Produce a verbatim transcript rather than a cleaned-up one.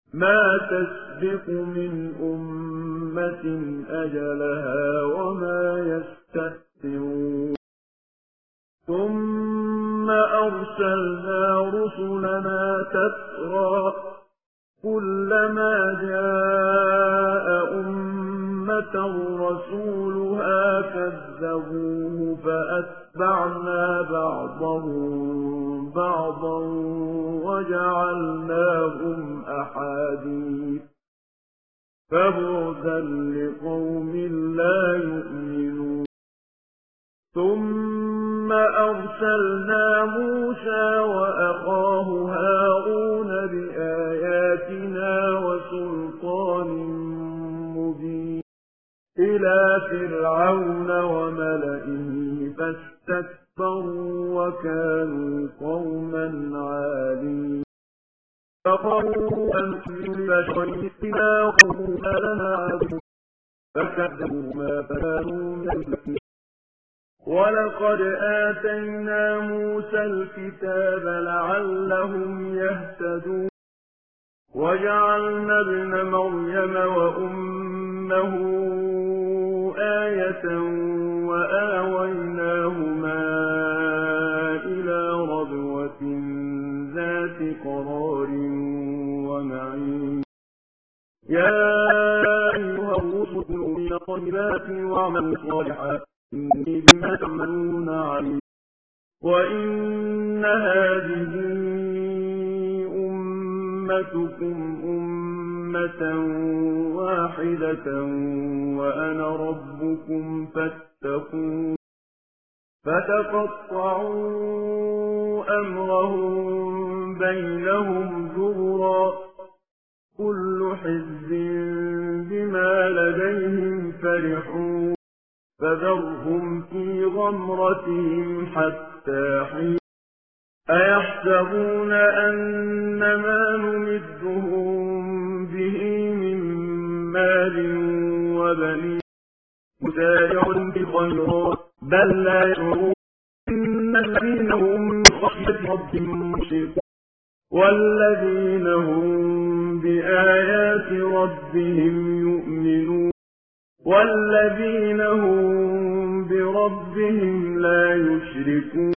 ما تسبق من أمة أجلها وما يستأخرون ثم أرسلنا رسلنا تترى كلما جاء أمة رسولها كذبوه فأتبعنا بعضهم بعضا وجعلناهم أحاديث فبعدا لقوم لا يؤمنون ثم أرسلنا موسى وأخاه هارون بآياتنا وسلطان مبين إلى فرعون وملئه فاستكبروا وكانوا قوما عالين فقالوا أنزل شيئنا وقوما لنا عبد فكذبوا ما كانوا يملكون ولقد آتينا موسى الكتاب لعلهم يهتدون وجعلنا ابن مريم وأمه آية وآويناهما إلى ربوة ذات قرار ومعين يا أيها الرسل كلوا من الطيبات واعملوا صالحا إني بما تعملون عليم وإن هذه أمتكم أمة واحدة وأنا ربكم فاتقون فتقطعوا أمرهم بينهم زبرا كل حزب بما لديهم فرحون فذرهم في غمرتهم حتى حين أيحسبون أن ما نمدهم به من مال وبنين مسارع في الخيرات بل لا يشعرون إن الذين هم بخشية ربهم مشركون والذين هم بآيات ربهم يؤمنون والذين هم بربهم لا يشركون